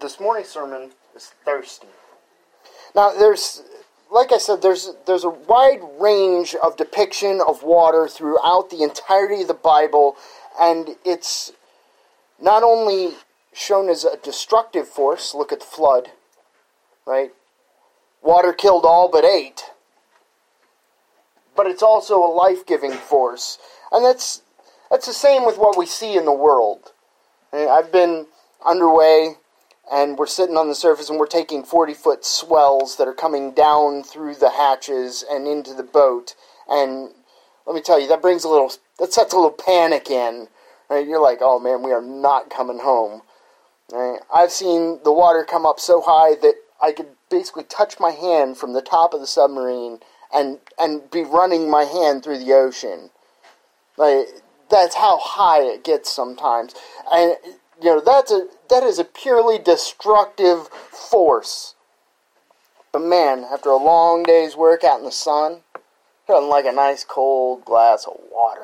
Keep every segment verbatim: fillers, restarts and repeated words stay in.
this morning's sermon is thirsty. Now, there's, like I said, there's there's a wide range of depiction of water throughout the entirety of the Bible, and it's not only shown as a destructive force. Look at the flood, right? Water killed all but eight. But it's also a life-giving force. And that's that's the same with what we see in the world. I've been underway, and we're sitting on the surface, and we're taking forty-foot swells that are coming down through the hatches and into the boat. And let me tell you, that brings a little, that sets a little panic in. Right? You're like, oh man, we are not coming home. Right? I've seen the water come up so high that I could basically touch my hand from the top of the submarine and and be running my hand through the ocean. Like, that's how high it gets sometimes. And you know, that's a that is a purely destructive force. But man, after a long day's work out in the sun, nothing like a nice cold glass of water.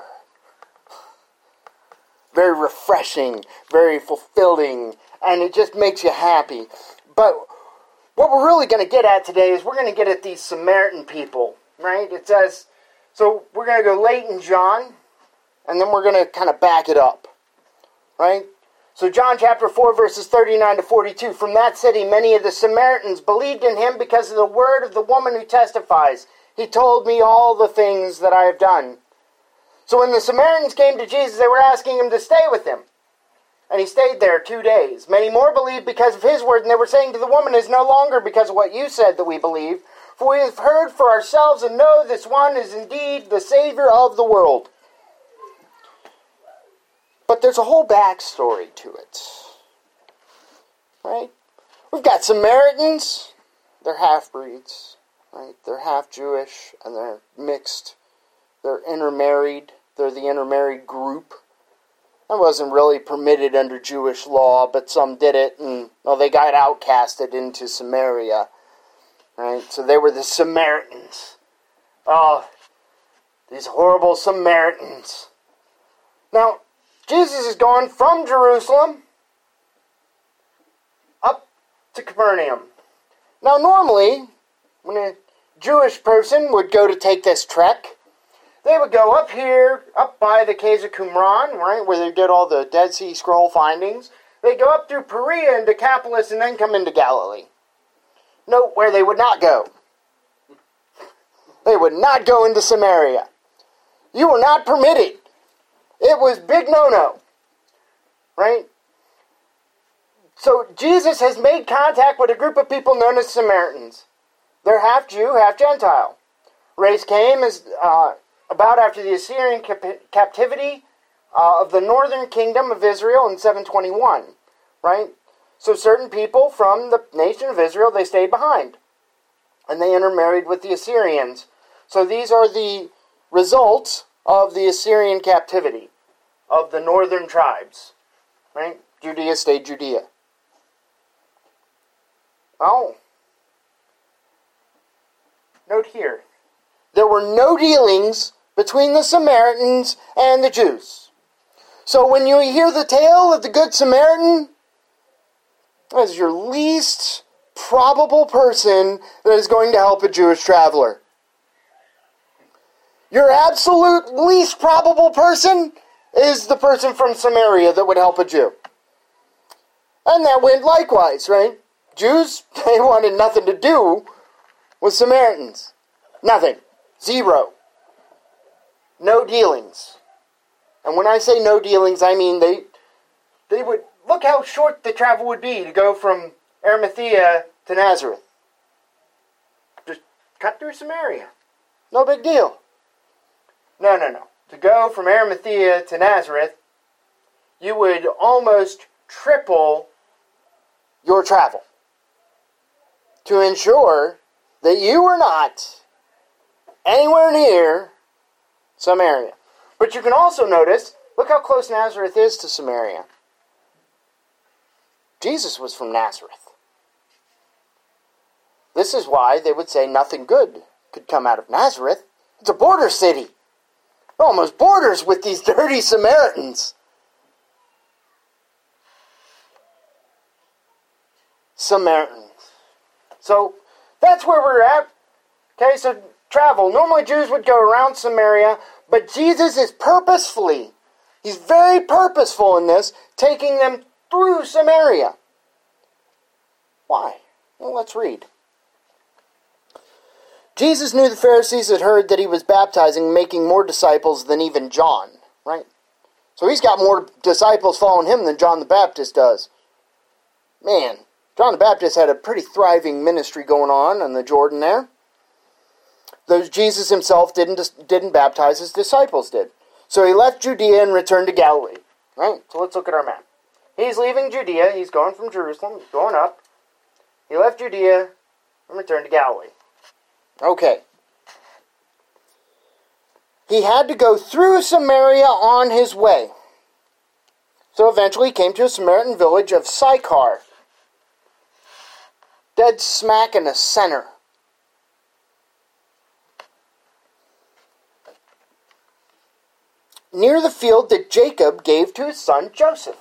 Very refreshing, very fulfilling, and it just makes you happy. But what we're really going to get at today is we're going to get at these Samaritan people, right? It says, so we're going to go late in John, and then we're going to kind of back it up, right? So John chapter four, verses thirty-nine to forty-two. From that city, many of the Samaritans believed in him because of the word of the woman who testifies. He told me all the things that I have done. So when the Samaritans came to Jesus, they were asking him to stay with them. And he stayed there two days. Many more believed because of his word, and they were saying to the woman, it is no longer because of what you said that we believe, for we have heard for ourselves and know this one is indeed the Savior of the world. But there's a whole backstory to it. Right? We've got Samaritans, they're half-breeds, right? They're half-Jewish, and they're mixed. They're intermarried. They're the intermarried group. That wasn't really permitted under Jewish law, but some did it, and well, they got outcasted into Samaria. Right? So they were the Samaritans. Oh, these horrible Samaritans. Now, Jesus is going from Jerusalem up to Capernaum. Now, normally, when a Jewish person would go to take this trek, they would go up here, up by the Caves of Qumran, right, where they did all the Dead Sea Scroll findings. They'd go up through Perea and Decapolis and then come into Galilee. Note where they would not go. They would not go into Samaria. You were not permitted. It was big no-no. Right? So Jesus has made contact with a group of people known as Samaritans. They're half Jew, half Gentile. Race came as uh, about after the Assyrian cap- captivity uh, of the northern kingdom of Israel in seven twenty-one. Right? So certain people from the nation of Israel, they stayed behind. And they intermarried with the Assyrians. So these are the results of the Assyrian captivity of the northern tribes. Right? Judea stayed Judea. Oh. Note here. There were no dealings between the Samaritans and the Jews. So when you hear the tale of the Good Samaritan, that is your least probable person that is going to help a Jewish traveler. Your absolute least probable person is the person from Samaria that would help a Jew. And that went likewise, right? Jews, they wanted nothing to do with Samaritans. Nothing. Zero. No dealings. And when I say no dealings, I mean they they would, look how short the travel would be to go from Arimathea to Nazareth. Just cut through Samaria. No big deal. No, no, no. To go from Arimathea to Nazareth, you would almost triple your travel to ensure that you were not anywhere near Samaria. But you can also notice, look how close Nazareth is to Samaria. Jesus was from Nazareth. This is why they would say nothing good could come out of Nazareth. It's a border city. It almost borders with these dirty Samaritans. Samaritans. So that's where we're at. Okay, so travel. Normally Jews would go around Samaria, but Jesus is purposefully, he's very purposeful in this, taking them through Samaria. Why? Well, let's read. Jesus knew the Pharisees had heard that he was baptizing, making more disciples than even John, right? So he's got more disciples following him than John the Baptist does. Man, John the Baptist had a pretty thriving ministry going on in the Jordan there. Though Jesus himself didn't, didn't baptize, his disciples did. So he left Judea and returned to Galilee, right? So let's look at our map. He's leaving Judea, he's going from Jerusalem, going up. He left Judea and returned to Galilee. Okay. He had to go through Samaria on his way. So eventually he came to a Samaritan village of Sychar, dead smack in the center. Near the field that Jacob gave to his son Joseph.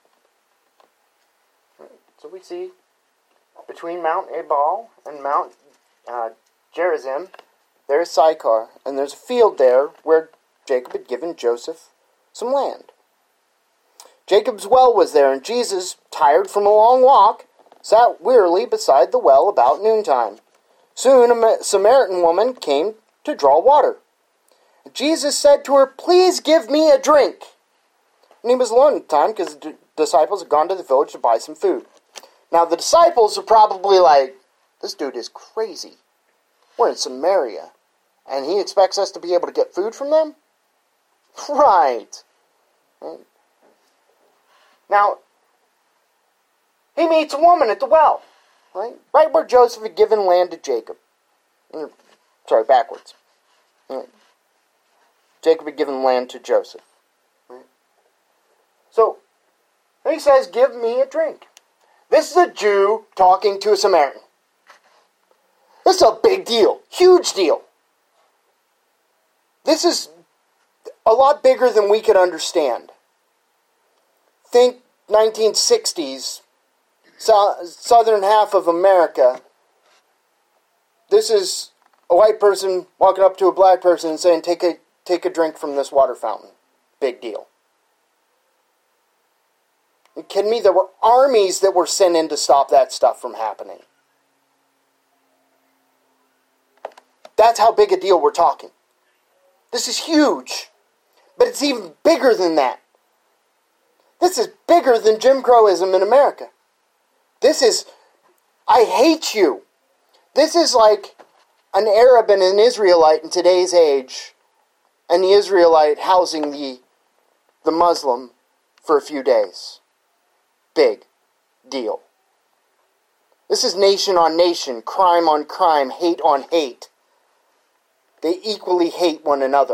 So we see between Mount Ebal and Mount uh, Gerizim, there's Sychar, and there's a field there where Jacob had given Joseph some land. Jacob's well was there, and Jesus, tired from a long walk, sat wearily beside the well about noontime. Soon a Samaritan woman came to draw water. Jesus said to her, "Please give me a drink." And he was alone at the time because the disciples had gone to the village to buy some food. Now the disciples are probably like, this dude is crazy. We're in Samaria, and he expects us to be able to get food from them? Right. right. Now, he meets a woman at the well, right? Right where Joseph had given land to Jacob. Sorry, backwards. Right. Jacob had given land to Joseph. Right. So, he says, "Give me a drink." This is a Jew talking to a Samaritan. This is a big deal. Huge deal. This is a lot bigger than we could understand. Think nineteen sixties, so, southern half of America. This is a white person walking up to a black person and saying, take a, take a drink from this water fountain. Big deal. Are you kidding me? There were armies that were sent in to stop that stuff from happening. That's how big a deal we're talking. This is huge. But it's even bigger than that. This is bigger than Jim Crowism in America. This is, I hate you. This is like an Arab and an Israelite in today's age, and the Israelite housing the, the Muslim for a few days. Big deal. This is nation on nation, crime on crime, hate on hate. They equally hate one another.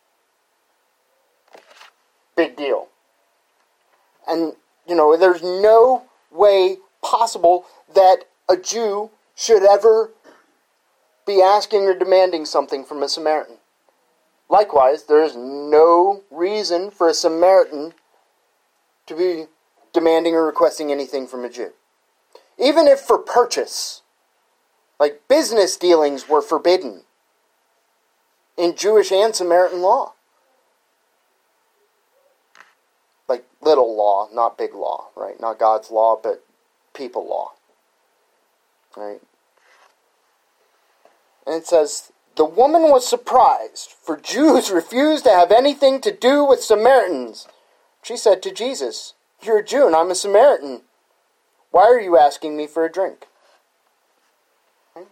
Big deal. And, you know, there's no way possible that a Jew should ever be asking or demanding something from a Samaritan. Likewise, there is no reason for a Samaritan to be demanding or requesting anything from a Jew. Even if for purchase, like business dealings were forbidden in Jewish and Samaritan law. Like little law, not big law, right? Not God's law, but people law. Right? And it says, the woman was surprised, for Jews refused to have anything to do with Samaritans. She said to Jesus, "You're a Jew and I'm a Samaritan. Why are you asking me for a drink?" Right?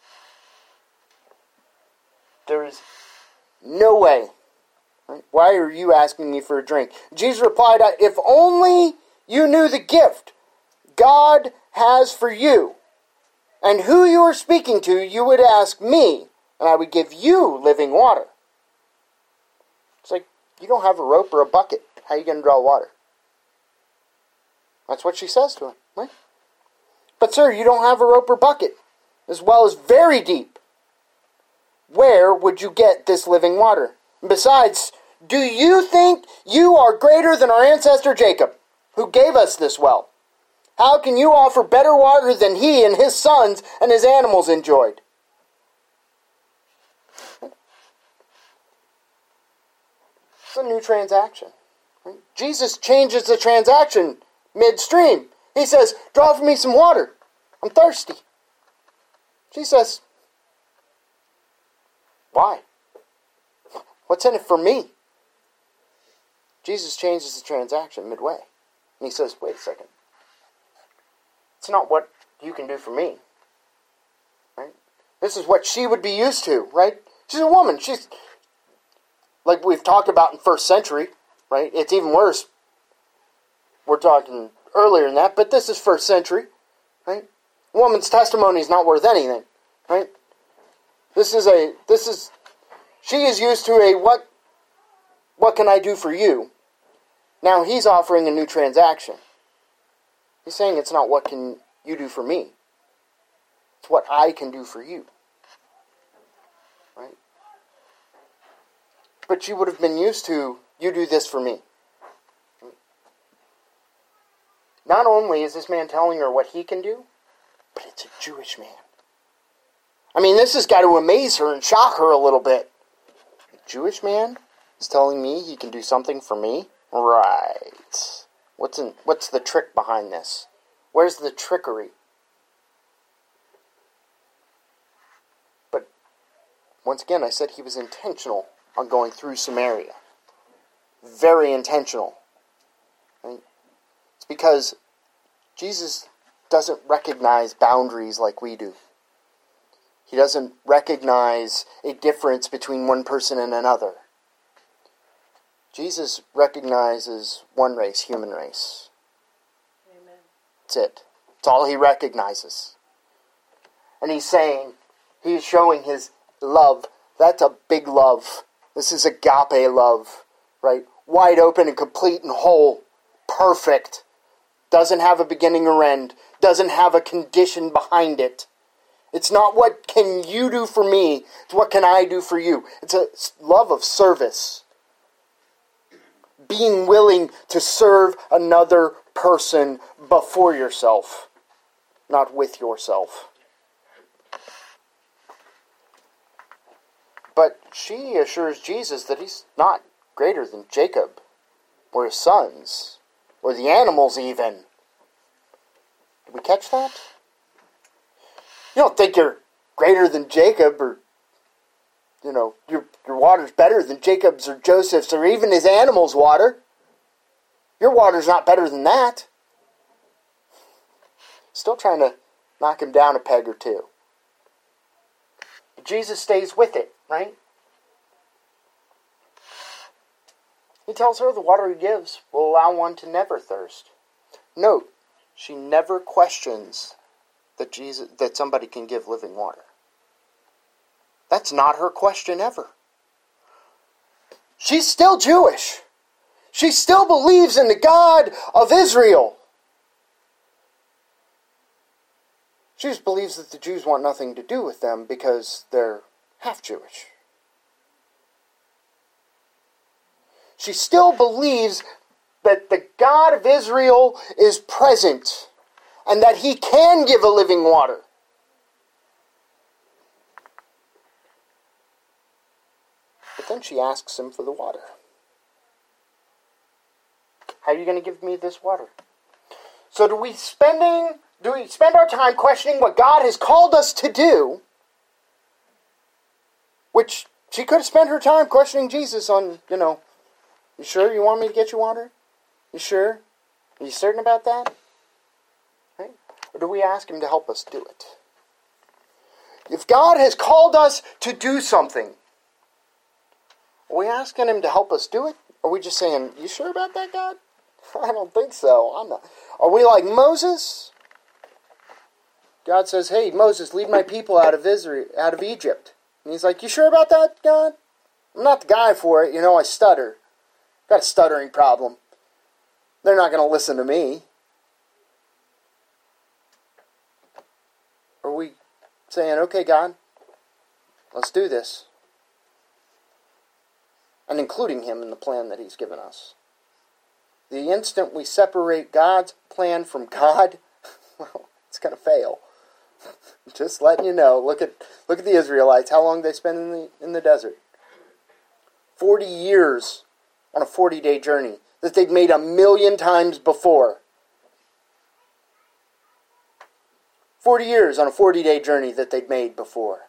There is no way. Right? Why are you asking me for a drink? Jesus replied, "If only you knew the gift God has for you, and who you are speaking to, you would ask me, and I would give you living water." It's like, you don't have a rope or a bucket. How are you going to draw water? That's what she says to him, right? "But sir, you don't have a rope or bucket. This well is very deep. Where would you get this living water? And besides, do you think you are greater than our ancestor Jacob, who gave us this well? How can you offer better water than he and his sons and his animals enjoyed? It's a new transaction. Jesus changes the transaction midstream. He says, draw for me some water. I'm thirsty. She says, why? What's in it for me? Jesus changes the transaction midway. And he says, wait a second. It's not what you can do for me. Right? This is what she would be used to, right? She's a woman. She's, like we've talked about in first century, right? It's even worse. We're talking earlier than that, but this is first century, right? A woman's testimony is not worth anything, right? This is a, this is, she is used to a what, what can I do for you? Now he's offering a new transaction. He's saying it's not what can you do for me. It's what I can do for you. Right? But she would have been used to, you do this for me. Not only is this man telling her what he can do, but it's a Jewish man. I mean, this has got to amaze her and shock her a little bit. A Jewish man is telling me he can do something for me? Right. What's in, what's the trick behind this? Where's the trickery? But, once again, I said he was intentional on going through Samaria. Very intentional. Right? It's because Jesus doesn't recognize boundaries like we do. He doesn't recognize a difference between one person and another. Jesus recognizes one race, human race. Amen. That's it. That's all he recognizes. And he's saying, he's showing his love. That's a big love. This is agape love, right? Wide open and complete and whole. Perfect. Doesn't have a beginning or end. Doesn't have a condition behind it. It's not what can you do for me. It's what can I do for you. It's a love of service. Being willing to serve another person before yourself, not with yourself. But she assures Jesus that he's not greater than Jacob, or his sons, or the animals even. Did we catch that? You don't think you're greater than Jacob, or, you know, your, your water's better than Jacob's or Joseph's or even his animals' water. Your water's not better than that. Still trying to knock him down a peg or two. But Jesus stays with it, right? He tells her the water he gives will allow one to never thirst. Note, she never questions that Jesus, that somebody can give living water. That's not her question ever. She's still Jewish. She still believes in the God of Israel. She just believes that the Jews want nothing to do with them because they're half Jewish. She still believes that the God of Israel is present and that he can give a living water. But then she asks him for the water. How are you going to give me this water? So do we spending do we spend our time questioning what God has called us to do? Which she could have spent her time questioning Jesus on, you know, you sure you want me to get you water? You sure? Are you certain about that? Right? Or do we ask him to help us do it? If God has called us to do something, are we asking him to help us do it? Or are we just saying, you sure about that, God? I don't think so. I'm not. Are we like Moses? God says, hey, Moses, lead my people out of Israel, out of Egypt. And he's like, you sure about that, God? I'm not the guy for it. You know, I stutter. Got a stuttering problem. They're not going to listen to me. Are we saying, okay, God, let's do this? And including him in the plan that he's given us. The instant we separate God's plan from God, well, it's going to fail. Just letting you know. Look at look at the Israelites. How long they spend in the in the desert? Forty years on a forty-day journey that they'd made a million times before. Forty years on a forty-day journey that they'd made before.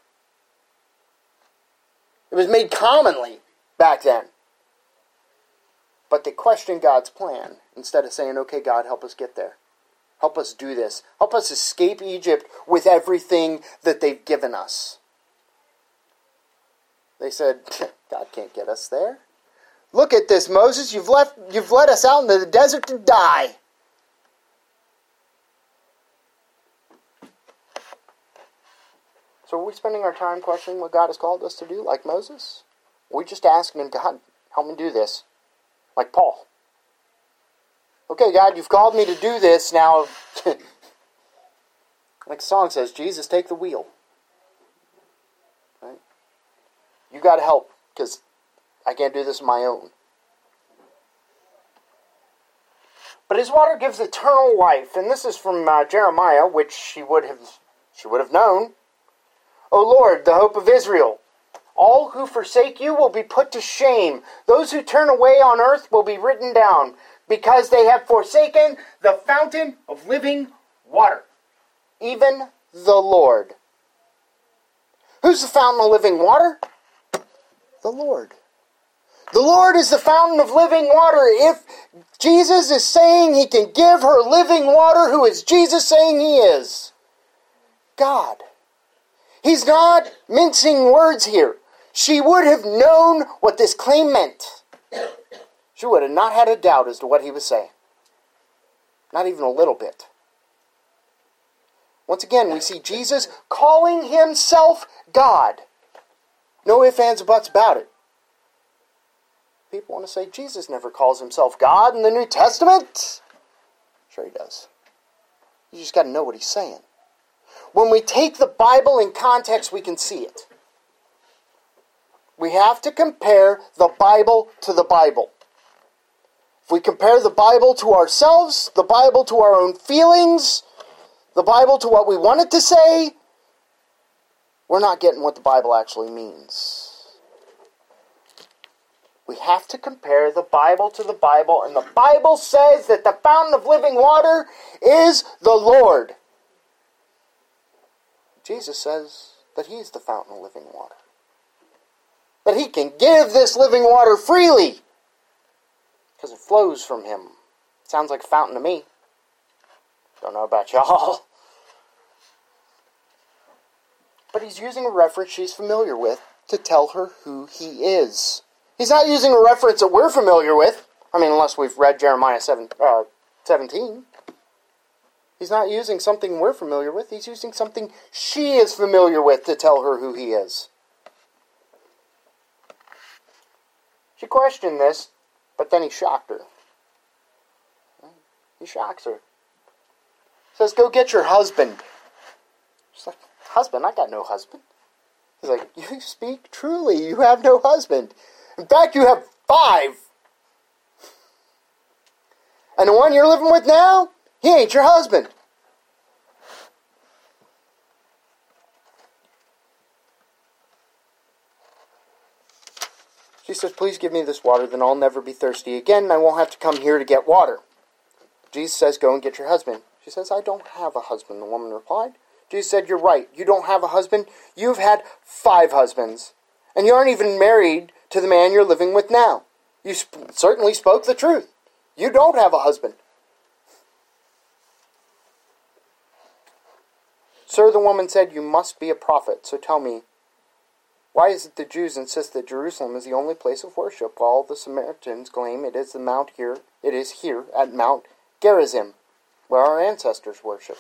It was made commonly back then. But they questioned God's plan instead of saying, okay, God, help us get there. Help us do this. Help us escape Egypt with everything that they've given us. They said, God can't get us there. Look at this, Moses. You've left, you've led us out into the desert to die. So are we spending our time questioning what God has called us to do, like Moses? Or are we just asking him, God, help me do this, like Paul? Okay, God, you've called me to do this. Now, like the song says, Jesus, take the wheel. Right? You got to help, because I can't do this on my own. But his water gives eternal life, and this is from uh, Jeremiah, which she would have, she would have known. O Lord, the hope of Israel, all who forsake you will be put to shame. Those who turn away on earth will be written down, because they have forsaken the fountain of living water, even the Lord. Who's the fountain of living water? The Lord. The Lord is the fountain of living water. If Jesus is saying he can give her living water, who is Jesus saying he is? God. He's not mincing words here. She would have known what this claim meant. She would have not had a doubt as to what he was saying. Not even a little bit. Once again, we see Jesus calling himself God. No ifs, ands, or buts about it. People want to say Jesus never calls himself God in the New Testament. Sure he does. You just got to know what he's saying. When we take the Bible in context, we can see it. We have to compare the Bible to the Bible. If we compare the Bible to ourselves, the Bible to our own feelings, the Bible to what we want it to say, we're not getting what the Bible actually means. We have to compare the Bible to the Bible, and the Bible says that the fountain of living water is the Lord. Jesus says that he's the fountain of living water. That he can give this living water freely. Because it flows from him. Sounds like a fountain to me. Don't know about y'all. But he's using a reference she's familiar with to tell her who he is. He's not using a reference that we're familiar with. I mean, unless we've read Jeremiah seven, uh, seventeen. He's not using something we're familiar with. He's using something she is familiar with to tell her who he is. She questioned this, but then he shocked her. He shocks her. Says, go get your husband. She's like, husband? I got no husband. He's like, you speak truly. You have no husband. In fact, you have five. And the one you're living with now, he ain't your husband. She says, please give me this water, then I'll never be thirsty again, and I won't have to come here to get water. Jesus says, go and get your husband. She says, I don't have a husband, the woman replied. Jesus said, you're right. You don't have a husband. You've had five husbands. And you aren't even married to the man you're living with now. You sp- certainly spoke the truth. You don't have a husband. Sir, the woman said, you must be a prophet, so tell me, why is it the Jews insist that Jerusalem is the only place of worship, while the Samaritans claim it is the mount here, it is here at Mount Gerizim, where our ancestors worship?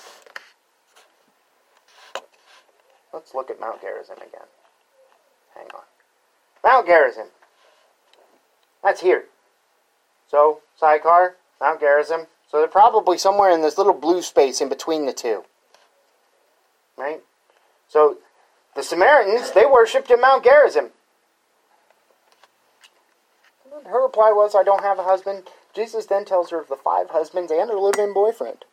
Let's look at Mount Gerizim again. Hang on. Mount Gerizim. That's here. So, Sychar, Mount Gerizim. So they're probably somewhere in this little blue space in between the two. Right? So, the Samaritans, they worshipped at Mount Gerizim. Her reply was, I don't have a husband. Jesus then tells her of the five husbands and her live-in boyfriend.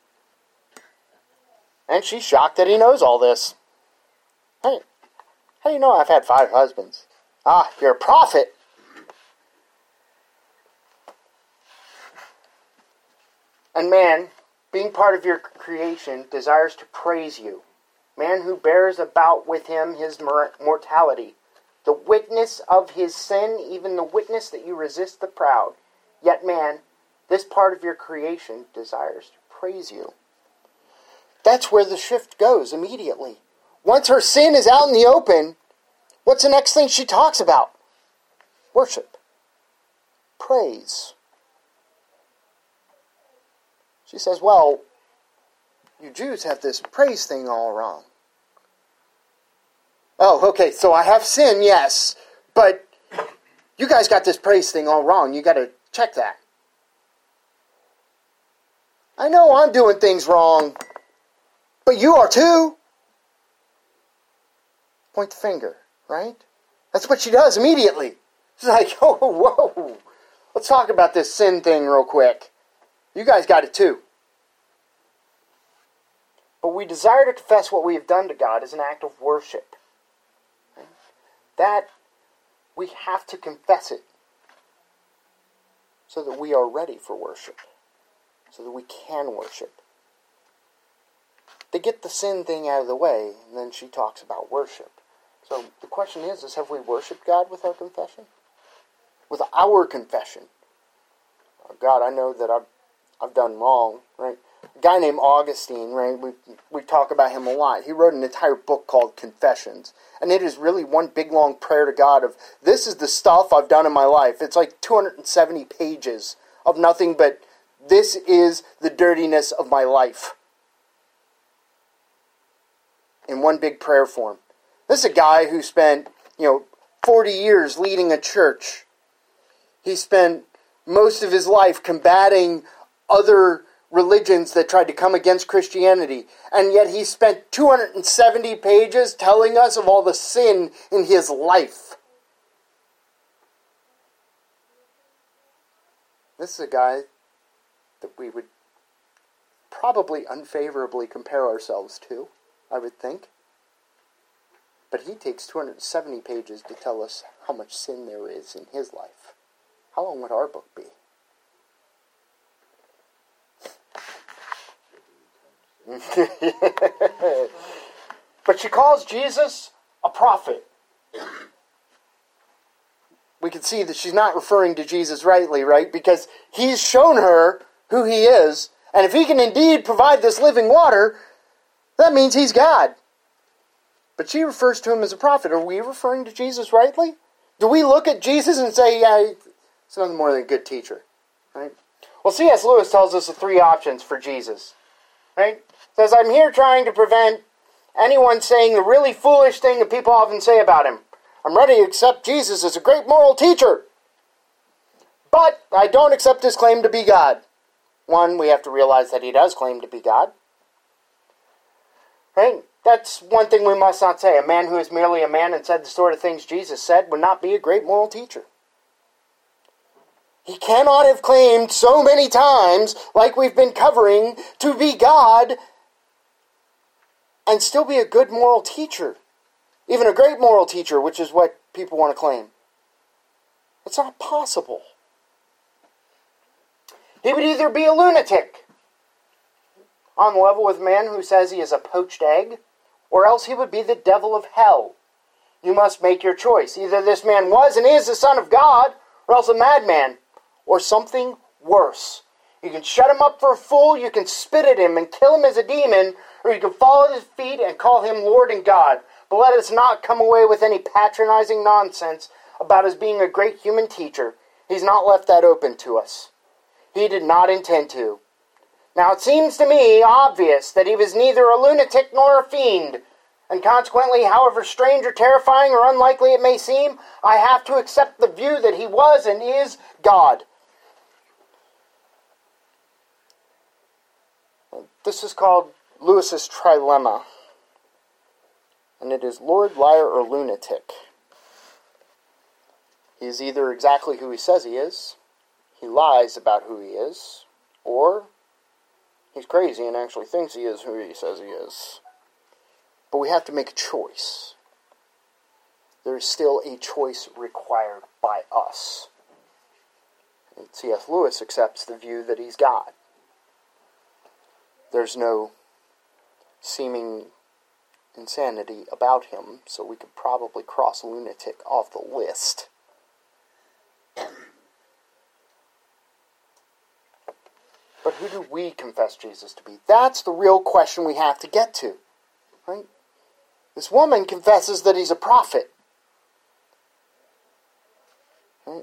And she's shocked that he knows all this. Hey, how do you know I've had five husbands? Ah, you're a prophet. And man, being part of your creation, desires to praise you. Man who bears about with him his mortality, the witness of his sin, even the witness that you resist the proud. Yet man, this part of your creation desires to praise you. That's where the shift goes immediately. Once her sin is out in the open, what's the next thing she talks about? Worship. Praise. She says, well, you Jews have this praise thing all wrong. Oh, okay, so I have sin, yes, but you guys got this praise thing all wrong. You got to check that. I know I'm doing things wrong, but you are too. Point the finger, right? That's what she does immediately. She's like, oh, whoa, let's talk about this sin thing real quick. You guys got it too. But we desire to confess what we have done to God as an act of worship. That we have to confess it so that we are ready for worship, so that we can worship. They get the sin thing out of the way, and then she talks about worship. So the question is, is have we worshipped God with our confession? With our confession. Oh, God, I know that I've, I've done wrong, right? A guy named Augustine, right? We we talk about him a lot. He wrote an entire book called Confessions. And it is really one big long prayer to God of, this is the stuff I've done in my life. It's like two hundred seventy pages of nothing but, this is the dirtiness of my life. In one big prayer form. This is a guy who spent, you know, forty years leading a church. He spent most of his life combating other religions that tried to come against Christianity. And yet he spent two hundred seventy pages telling us of all the sin in his life. This is a guy that we would probably unfavorably compare ourselves to, I would think. But he takes two hundred seventy pages to tell us how much sin there is in his life. How long would our book be? But she calls Jesus a prophet. We can see that she's not referring to Jesus rightly, right? Because he's shown her who he is. And if he can indeed provide this living water, that means he's God. But she refers to him as a prophet. Are we referring to Jesus rightly? Do we look at Jesus and say, yeah, he's nothing more than a good teacher? Right? Well, C S Lewis tells us the three options for Jesus. Right? Says, I'm here trying to prevent anyone saying the really foolish thing that people often say about him. I'm ready to accept Jesus as a great moral teacher. But I don't accept his claim to be God. One, we have to realize that he does claim to be God. Right? That's one thing we must not say. A man who is merely a man and said the sort of things Jesus said would not be a great moral teacher. He cannot have claimed so many times, like we've been covering, to be God and still be a good moral teacher. Even a great moral teacher, which is what people want to claim. It's not possible. He would either be a lunatic, on the level with a man who says he is a poached egg, or else he would be the devil of hell. You must make your choice. Either this man was and is the Son of God, or else a madman, or something worse. You can shut him up for a fool, you can spit at him and kill him as a demon, or you can fall at his feet and call him Lord and God. But let us not come away with any patronizing nonsense about his being a great human teacher. He's not left that open to us. He did not intend to. Now it seems to me obvious that he was neither a lunatic nor a fiend, and consequently, however strange or terrifying or unlikely it may seem, I have to accept the view that he was and is God. This is called Lewis's trilemma, and it is Lord, liar, or lunatic. He is either exactly who he says he is, he lies about who he is, or he's crazy and actually thinks he is who he says he is. But we have to make a choice. There is still a choice required by us. And C S Lewis accepts the view that he's God. There's no seeming insanity about him, so we could probably cross lunatic off the list. But who do we confess Jesus to be? That's the real question we have to get to. Right? This woman confesses that he's a prophet. Right?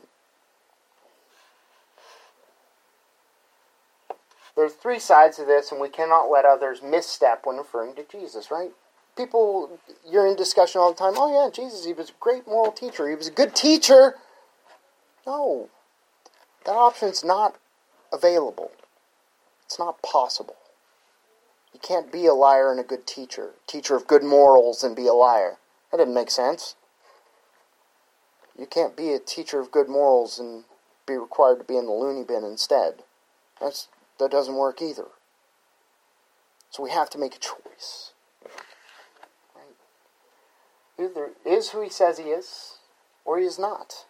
There's three sides to this, and we cannot let others misstep when referring to Jesus, right? People, you're in discussion all the time, oh yeah, Jesus, he was a great moral teacher, he was a good teacher. No, that option's not available. It's not possible. You can't be a liar and a good teacher, teacher of good morals and be a liar. That didn't make sense. You can't be a teacher of good morals and be required to be in the loony bin instead. That's That doesn't work either. So we have to make a choice. Right? Either is who he says he is, or he is not.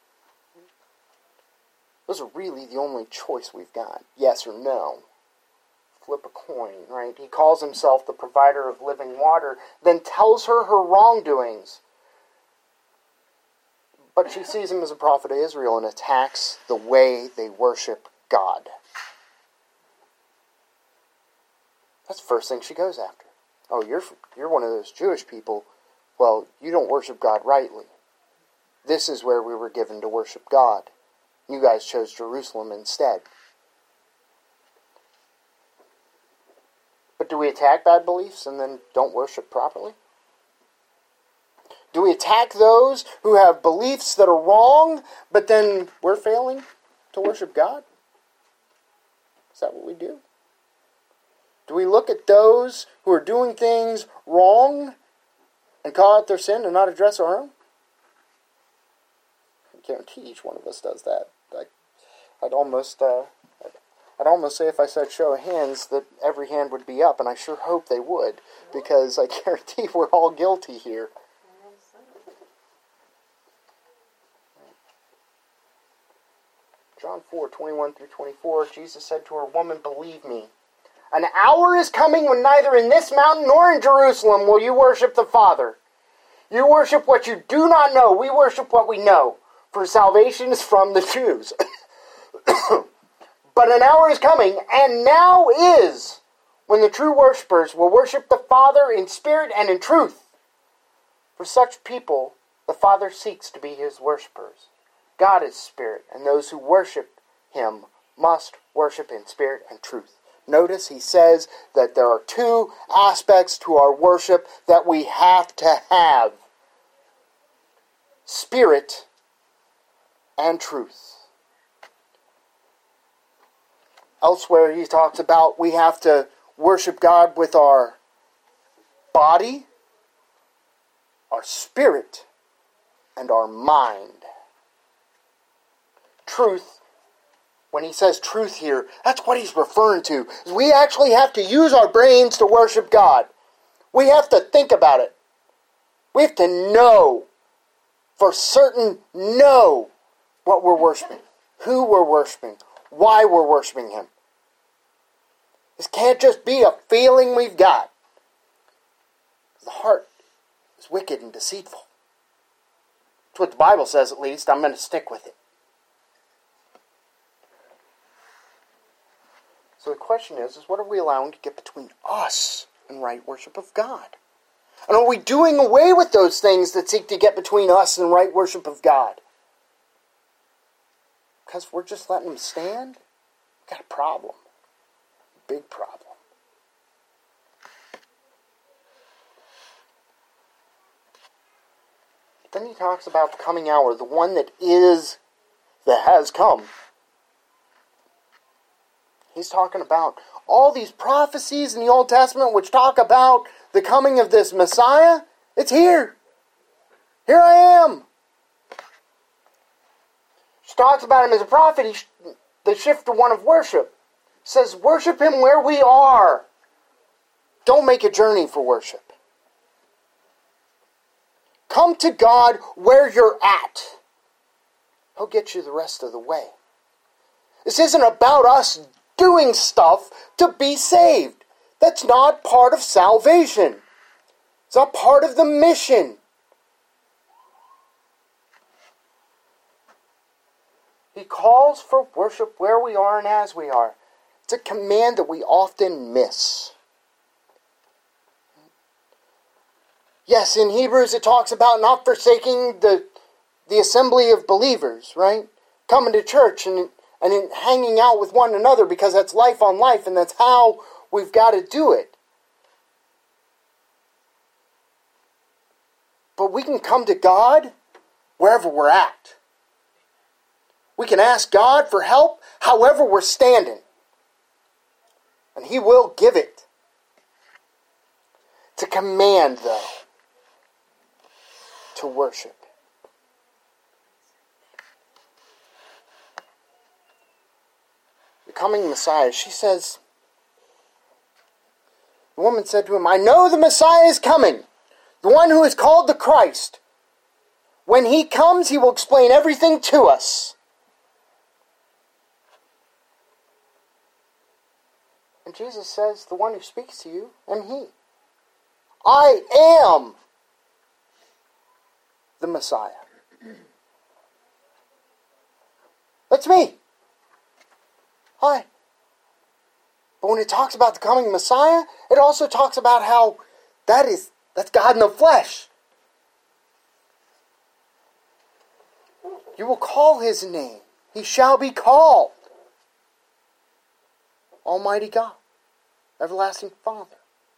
Those are really the only choice we've got. Yes or no. Flip a coin, right? He calls himself the provider of living water, then tells her her wrongdoings. But she sees him as a prophet of Israel and attacks the way they worship God. That's the first thing she goes after. Oh, you're you're one of those Jewish people. Well, you don't worship God rightly. This is where we were given to worship God. You guys chose Jerusalem instead. But do we attack bad beliefs and then don't worship properly? Do we attack those who have beliefs that are wrong, but then we're failing to worship God? Is that what we do? Do we look at those who are doing things wrong and call out their sin and not address our own? I guarantee each one of us does that. I, I'd almost, uh, I'd almost say if I said show of hands that every hand would be up, and I sure hope they would, because I guarantee we're all guilty here. John four, twenty-one through twenty-four, Jesus said to her, "Woman, believe me, an hour is coming when neither in this mountain nor in Jerusalem will you worship the Father. You worship what you do not know. We worship what we know, for salvation is from the Jews. But an hour is coming, and now is, when the true worshipers will worship the Father in spirit and in truth. For such people, the Father seeks to be his worshipers. God is spirit, and those who worship him must worship in spirit and truth." Notice he says that there are two aspects to our worship that we have to have. Spirit and truth. Elsewhere he talks about we have to worship God with our body, our spirit, and our mind. Truth, when he says truth here, that's what he's referring to. We actually have to use our brains to worship God. We have to think about it. We have to know, for certain, know what we're worshiping, who we're worshiping, why we're worshiping him. This can't just be a feeling we've got. The heart is wicked and deceitful. That's what the Bible says, at least. I'm going to stick with it. So the question is, is what are we allowing to get between us and right worship of God? And are we doing away with those things that seek to get between us and right worship of God? Because we're just letting them stand? We've got a problem. A big problem. Then he talks about the coming hour, the one that is, that has come. He's talking about all these prophecies in the Old Testament which talk about the coming of this Messiah. It's here. Here I am. She talks about him as a prophet. He sh- they shift to one of worship. Says, worship him where we are. Don't make a journey for worship. Come to God where you're at. He'll get you the rest of the way. This isn't about us doing stuff to be saved. That's not part of salvation. It's not part of the mission. He calls for worship where we are and as we are. It's a command that we often miss. Yes, in Hebrews it talks about not forsaking the, the assembly of believers, right? Coming to church and, and hanging out with one another, because that's life on life and that's how we've got to do it. But we can come to God wherever we're at. We can ask God for help however we're standing. And He will give it. It's a command, though, to worship. The coming Messiah, she says, the woman said to him, I know the Messiah is coming, the one who is called the Christ. When He comes, He will explain everything to us. And Jesus says, the one who speaks to you am He. I am the Messiah. That's me. Hi. But when it talks about the coming Messiah, it also talks about how that is, that's God in the flesh. You will call His name. He shall be called Almighty God, Everlasting Father.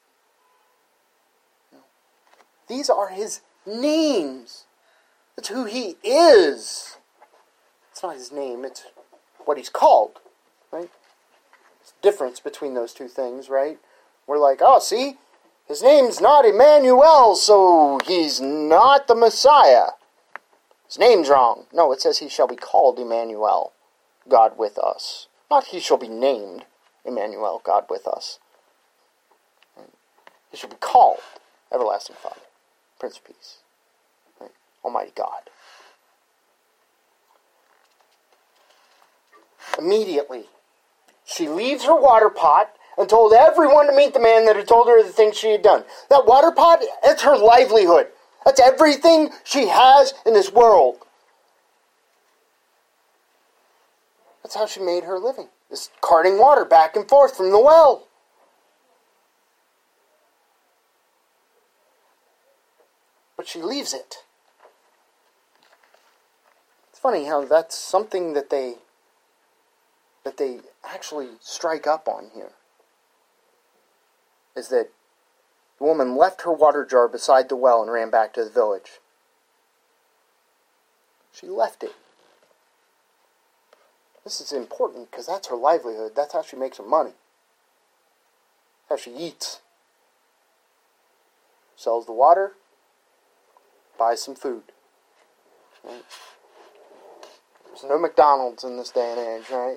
These are His names. That's who He is. It's not His name, it's what He's called. Right? There's a difference between those two things, right? We're like, oh, see? His name's not Emmanuel, so He's not the Messiah. His name's wrong. No, it says He shall be called Emmanuel, God with us. Not He shall be named Emmanuel, God with us. He shall be called Everlasting Father, Prince of Peace, right? Almighty God. Immediately, she leaves her water pot and told everyone to meet the man that had told her the things she had done. That water pot, it's her livelihood. That's everything she has in this world. That's how she made her living. Is carting water back and forth from the well. But she leaves it. It's funny how that's something that they that they actually strike up on here. Is that the woman left her water jar beside the well and ran back to the village. She left it. This is important because that's her livelihood. That's how she makes her money. How she eats. Sells the water. Buys some food. Right? There's no McDonald's in this day and age, right?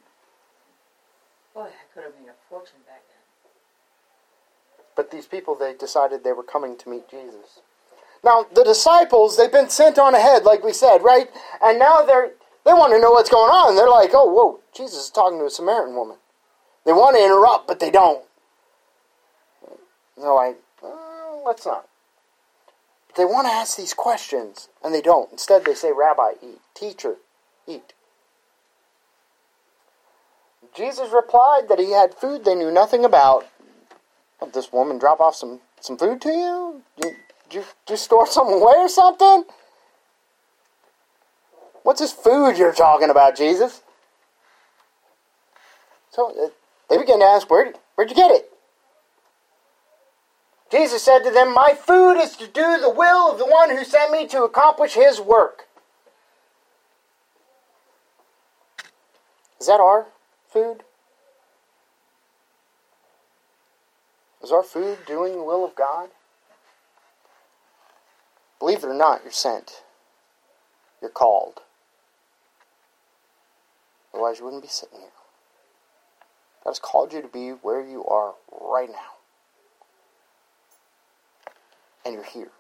Boy, I could have made a fortune back then. But these people, they decided they were coming to meet Jesus. Now, the disciples, they've been sent on ahead, like we said, right? And now they're they want to know what's going on. They're like, oh, whoa, Jesus is talking to a Samaritan woman. They want to interrupt, but they don't. They're like, oh, let's not. But they want to ask these questions, and they don't. Instead, they say, Rabbi, eat. Teacher, eat. Jesus replied that he had food they knew nothing about. Did this woman drop off some, some food to you? Did, did you? did you store some away or something? What's this food you're talking about, Jesus? So uh, they began to ask, Where, where'd you get it? Jesus said to them, my food is to do the will of the one who sent me to accomplish His work. Is that our food? Is our food doing the will of God? Believe it or not, you're sent. You're called. Otherwise you wouldn't be sitting here. God has called you to be where you are right now. And you're here.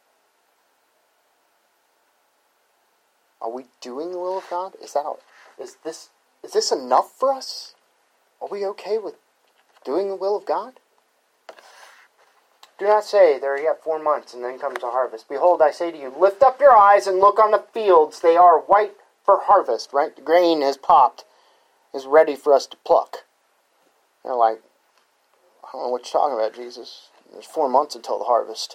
Are we doing the will of God? Is that is this is this enough for us? Are we okay with doing the will of God? Do not say, there are yet four months, and then comes a harvest. Behold, I say to you, lift up your eyes and look on the fields. They are white for harvest, right? The grain has popped, is ready for us to pluck. They're like, I don't know what you're talking about, Jesus. There's four months until the harvest.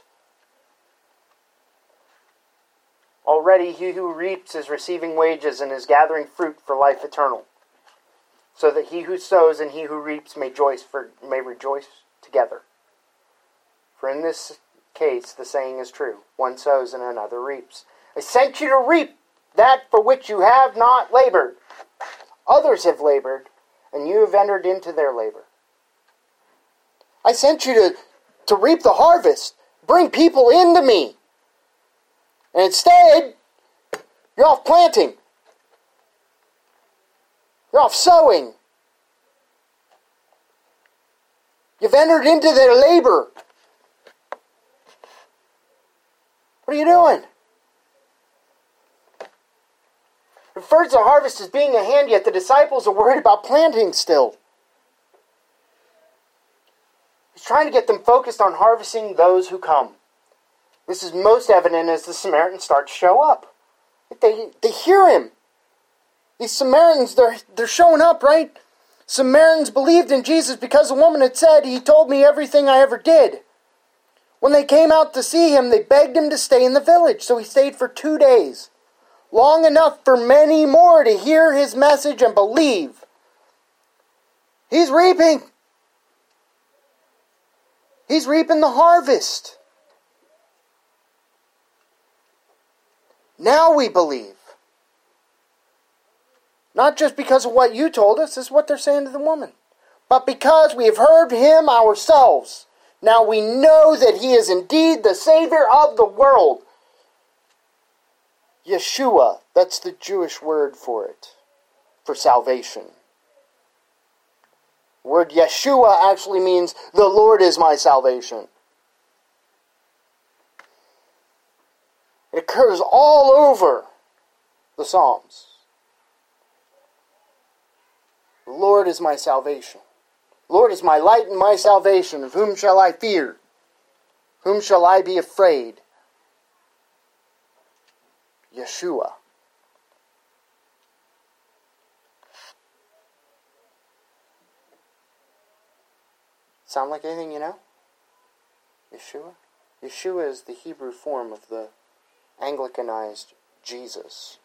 Already he who reaps is receiving wages and is gathering fruit for life eternal, so that he who sows and he who reaps may rejoice, for, may rejoice together. For in this case the saying is true, one sows and another reaps. I sent you to reap that for which you have not labored. Others have labored, and you have entered into their labor. I sent you to, to reap the harvest, bring people into me. And instead, you're off planting. You're off sowing. You've entered into their labor. What are you doing? It refers to harvest as being at hand, yet the disciples are worried about planting still. He's trying to get them focused on harvesting those who come. This is most evident as the Samaritans start to show up. They, they hear him. These Samaritans, they're, they're showing up, right? Samaritans believed in Jesus because the woman had said, he told me everything I ever did. When they came out to see him, they begged him to stay in the village, so he stayed for two days. Long enough for many more to hear his message and believe. He's reaping. He's reaping the harvest. Now we believe. Not just because of what you told us, this is what they're saying to the woman, but because we have heard him ourselves. Now we know that he is indeed the Savior of the world. Yeshua, that's the Jewish word for it, for salvation. The word Yeshua actually means, the Lord is my salvation. It occurs all over the Psalms. The Lord is my salvation. The Lord is my light and my salvation. Of whom shall I fear? Whom shall I be afraid? Yeshua. Sound like anything you know? Yeshua? Yeshua is the Hebrew form of the Anglicanized Jesus.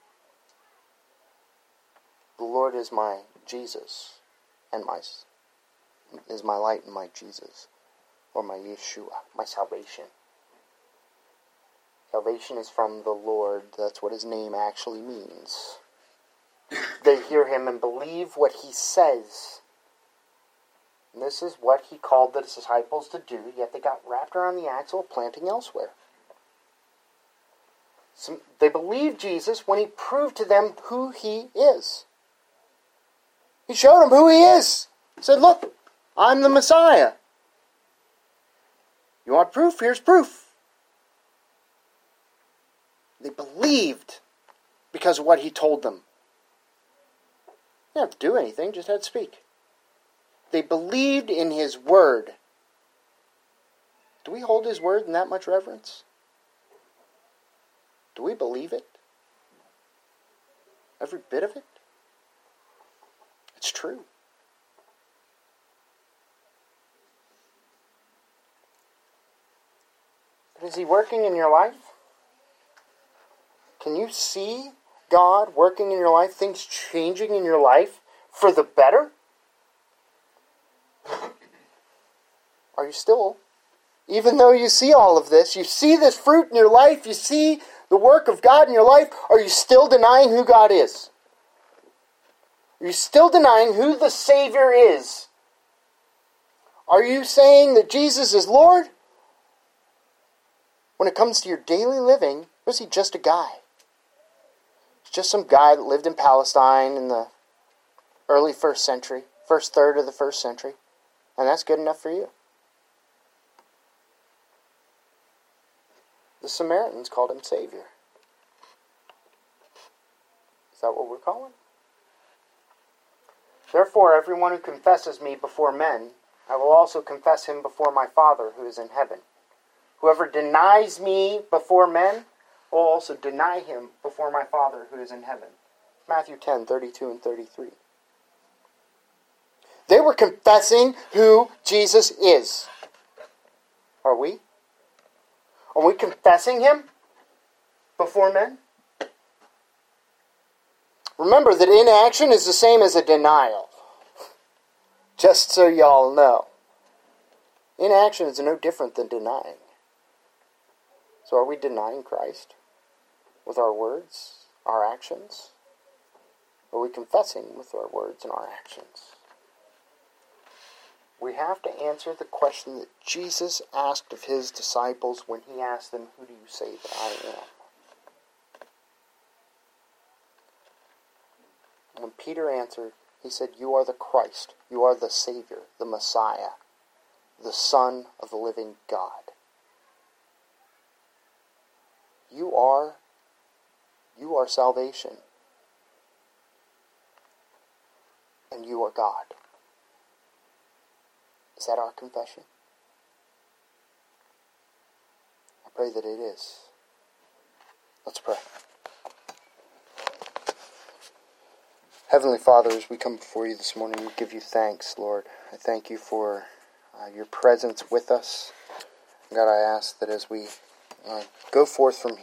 The Lord is my Jesus and my is my light and my Jesus, or my Yeshua, my salvation. Salvation is from the Lord. That's what his name actually means. They hear him and believe what he says. And this is what he called the disciples to do, yet they got wrapped around the axle of planting elsewhere. So they believed Jesus when he proved to them who he is. He showed them who he is. He said, look, I'm the Messiah. You want proof? Here's proof. They believed because of what he told them. They didn't have to do anything, just had to speak. They believed in his word. Do we hold his word in that much reverence? Do we believe it? Every bit of it? It's true. But is he working in your life? Can you see God working in your life, things changing in your life for the better? Are you still, even though you see all of this, you see this fruit in your life, you see the work of God in your life, are you still denying who God is? Are you still denying who the Savior is? Are you saying that Jesus is Lord? When it comes to your daily living, was he just a guy? He's just some guy that lived in Palestine in the early first century, first third of the first century, and that's good enough for you. The Samaritans called him Savior. Is that what we're calling? Therefore, everyone who confesses me before men, I will also confess him before my Father who is in heaven. Whoever denies me before men, I will also deny him before my Father who is in heaven. Matthew ten, thirty-two and thirty-three. They were confessing who Jesus is. Are we? Are we confessing him before men? Remember that inaction is the same as a denial. Just so y'all know. Inaction is no different than denying. So are we denying Christ with our words, our actions? Or are we confessing with our words and our actions? We have to answer the question that Jesus asked of his disciples when he asked them, "Who do you say that I am?" When Peter answered, he said, "You are the Christ, you are the Savior, the Messiah, the Son of the living God. You are, you are salvation, and you are God." Is that our confession? I pray that it is. Let's pray. Heavenly Father, as we come before you this morning, we give you thanks, Lord. I thank you for uh, your presence with us. God, I ask that as we uh, go forth from here,